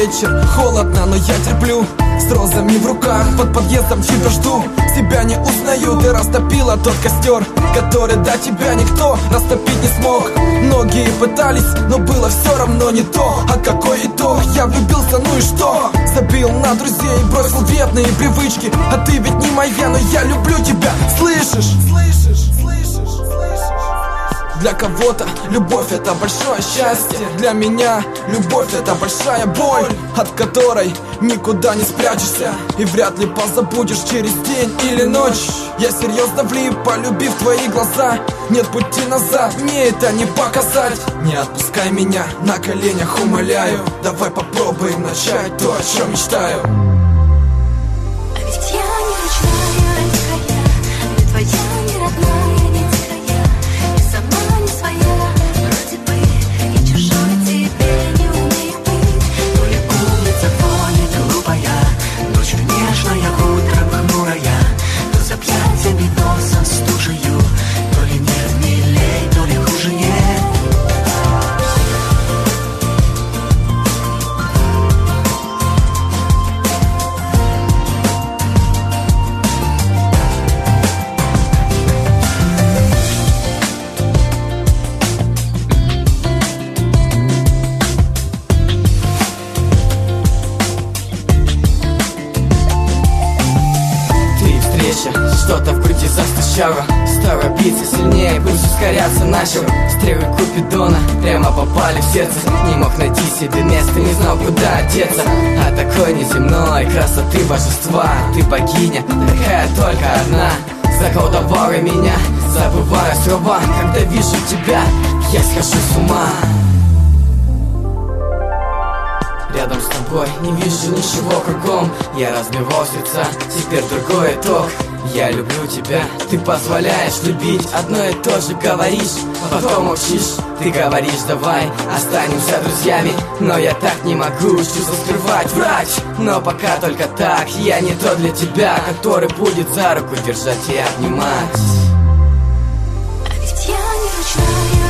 вечер, холодно, но я терплю. С розами в руках, под подъездом чью-то жду. Себя не узнаю, ты растопила тот костер, который до тебя никто растопить не смог. Многие пытались, но было все равно не то. А какой итог? Я влюбился, ну и что? Забил на друзей, бросил вредные привычки. А ты ведь не моя, но я люблю тебя, слышишь? Для кого-то любовь это большое счастье, для меня любовь это большая боль, от которой никуда не спрячешься и вряд ли позабудешь через день или ночь. Я серьезно влип, полюбив твои глаза. Нет пути назад, мне это не показать. Не отпускай меня, на коленях умоляю. Давай попробуем начать то, о чем мечтаю. А ведь я не ручная дикая, не твоя, не родная, не дикая. И сама не своя, вроде бы я чужой тебе не умею быть. То ли умница, то ли глупая, ночью нежная, утром хмурая. То за объятиями, то за стужею, то ли нет милей, то ли хуже нет. Что-то в груди застучало, стало биться сильнее, пульс ускоряться начал. Стрелы Купидона прямо попали в сердце. Не мог найти себе места, не знал, куда одеться. А такой неземной красоты божества. Ты богиня, такая только одна. Заколдовала меня, забываю слова. Когда вижу тебя, я схожу с ума. Рядом с тобой не вижу ничего кругом. Я разбивал сердца, теперь другой итог. Я люблю тебя, ты позволяешь любить. Одно и то же говоришь, потом молчишь. Ты говоришь, давай останемся друзьями, но я так не могу чувства скрывать, врач. Но пока только так, я не тот для тебя, который будет за руку держать и обнимать. А ведь я не ручная